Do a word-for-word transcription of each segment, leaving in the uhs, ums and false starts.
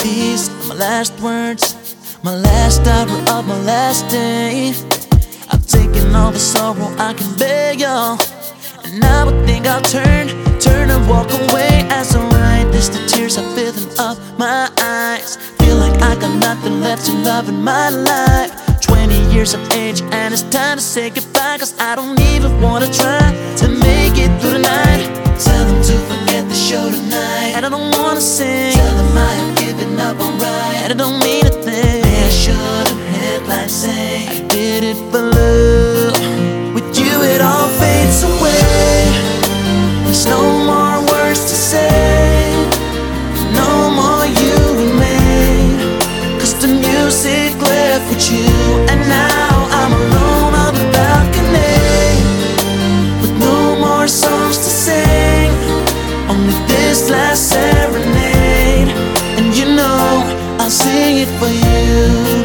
These are my last words, my last hour of my last day. I've taken all the sorrow I can bear, y'all, and now I think I'll turn, turn and walk away. As I write this, the tears are filling up my eyes. Feel like I got nothing left to love in my life. Twenty years of age and it's time to say goodbye, cause I don't even wanna try to make it through the night. Tell them to forget the show tonight, and I don't wanna sing. Tell them I have given up on right, and I don't mean a thing. They should have headlines say I did it for love. With you it all fades away. There's no more words to say, no more you and me, cause the music left with you. And now I'm alone on the balcony, with no more songs to sing, only this last serenade. And you know I'll sing it for you.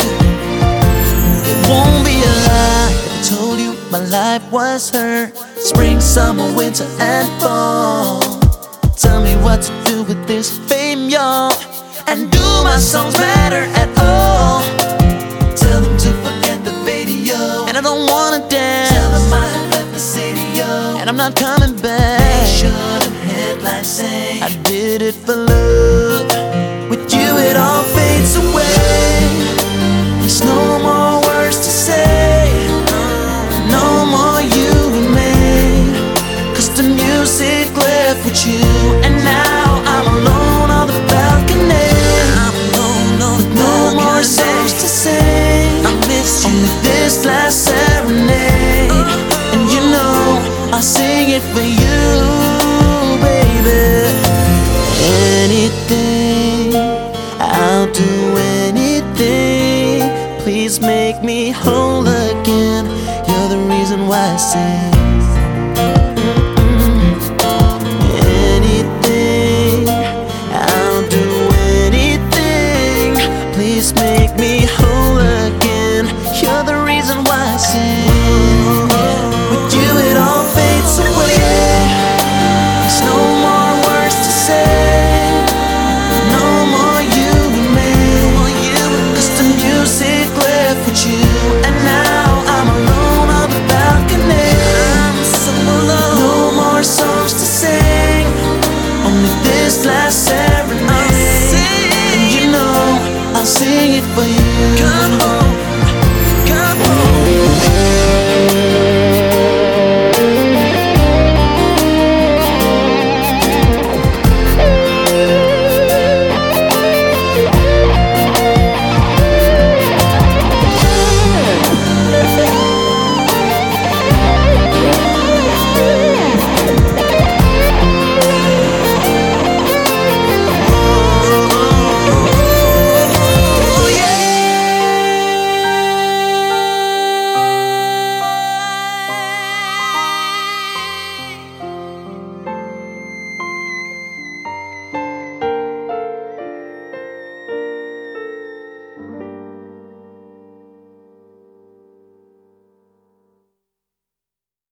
It won't be a lie if I told you my life was her. Spring, summer, winter, and fall. Tell me what to do with this fame, y'all, and do my songs matter at all? Tell them to forget the video, and I don't wanna dance. Tell them I have left the city, yo, and I'm not coming back. They should have headlines say I did it for love. With you it all fades away. There's no more words to say, no more you and me, cause the music left with you. And now I'm alone on the balcony, I'm alone on the balcony, no more songs to sing. I miss you, only this last serenade. And you know I'll sing it for you, baby. Anything, I'll do anything. Please make me whole